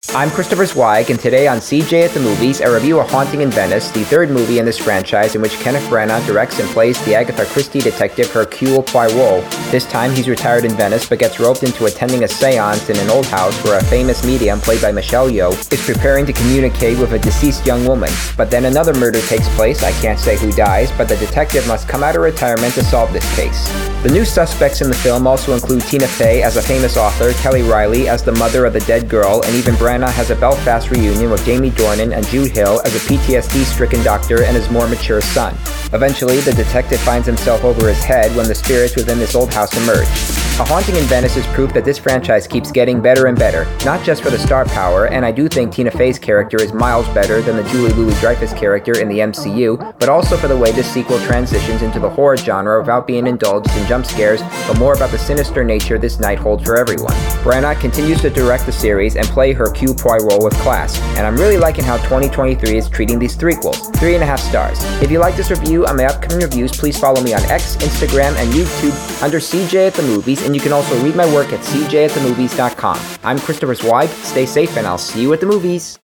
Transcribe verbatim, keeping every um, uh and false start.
I'm Christopher Zweig, and today on C J at the Movies, I review A Haunting in Venice, the third movie in this franchise in which Kenneth Branagh directs and plays the Agatha Christie detective Hercule Poirot. This time, he's retired in Venice, but gets roped into attending a seance in an old house where a famous medium, played by Michelle Yeoh, is preparing to communicate with a deceased young woman. But then another murder takes place. I can't say who dies, but the detective must come out of retirement to solve this case. The new suspects in the film also include Tina Fey as a famous author, Kelly Riley as the mother of the dead girl, and even Branagh has a Belfast reunion with Jamie Dornan and Jude Hill as a P T S D-stricken doctor and his more mature son. Eventually, the detective finds himself over his head when the spirits within this old house emerge. A Haunting in Venice is proof that this franchise keeps getting better and better, not just for the star power, and I do think Tina Fey's character is miles better than the Julie Louis-Dreyfus character in the M C U, but also for the way this sequel transitions into the horror genre without being indulged in jump scares, but more about the sinister nature this night holds for everyone. Branagh continues to direct the series and play Hercule Poirot with class, and I'm really liking how twenty twenty-three is treating these threequels. Three and a half stars. If you like this review on my upcoming reviews, please follow me on X, Instagram, and YouTube under C J at the Movies, and you can also read my work at c j at the movies dot com. I'm Christopher Zweig, stay safe, and I'll see you at the movies!